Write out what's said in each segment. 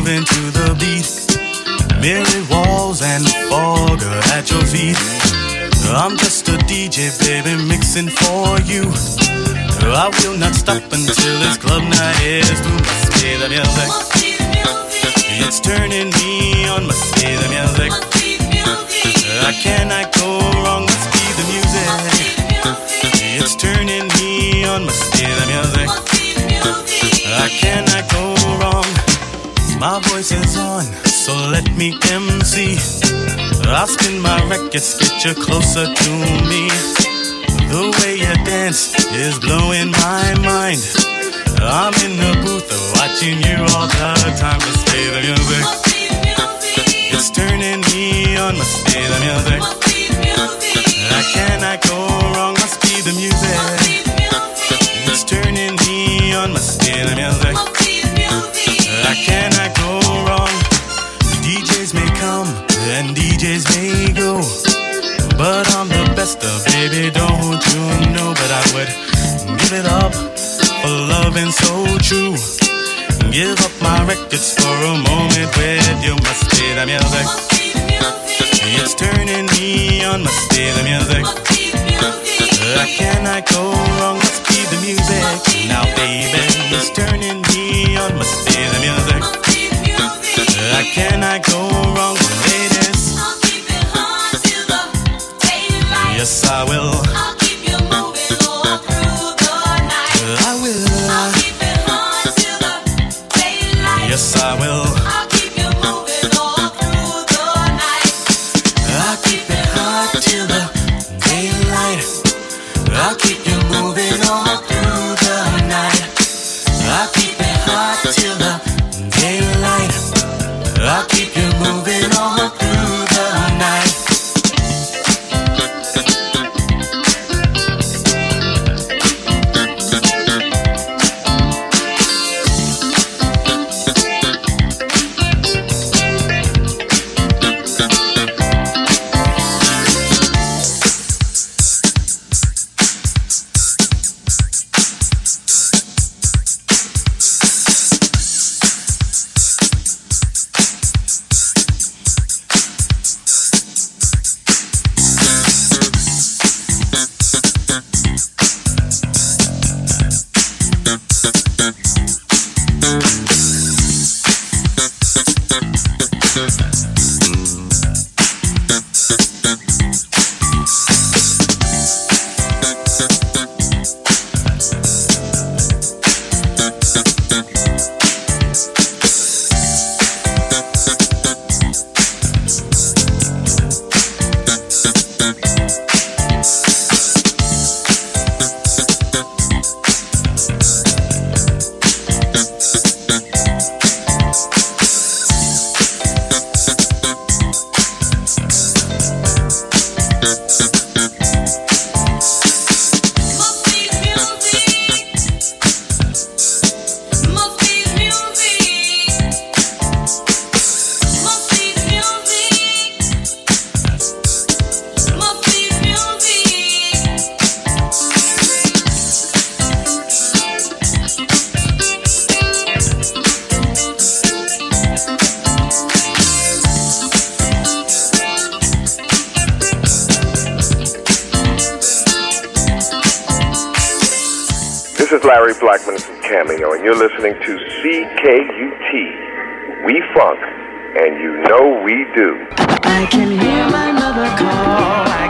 moving to the beat. Mirrored walls and fog at your feet. I'm just a DJ, baby, mixing for you. I will not stop until this club night is through. Must play the music. It's turning me on. Must play the music. I cannot go wrong. Must be the music. It's turning me on. Must play the music. I cannot go wrong. My voice is on, so let me MC. I'll spin my records, get you closer to me. The way you dance is blowing my mind. I'm in the booth watching you all the time. Must play the music. It's turning me on. Must play the music. I cannot go wrong. Must be the music. It's turning me on. Must play the music. I cannot go wrong. DJs may come and DJs may go, but I'm the best of, baby, don't you know? But I would give it up for loving so true. Give up my records for a moment with you. Must be the music. It's turning me on. Must be the music. I cannot go wrong. Must be the music. Now, baby, it's turning me on. Must be the music. I cannot go wrong, ladies. I'll keep it hot till the daylight. Yes, I will. I'll keep you moving all through the night. I will. I'll keep it hot till the daylight. Yes, I will. I'll keep you moving all through the night. I'll keep it hot till the daylight. I'll keep you moving all through the night. I'll keep it hot till the daylight. I'll keep you moving all through the night. This is Larry Blackman from Cameo, and you're listening to CKUT. We funk, and you know we do. I can hear my mother call. I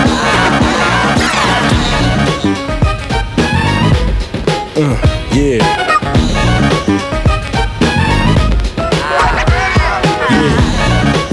can hear yeah.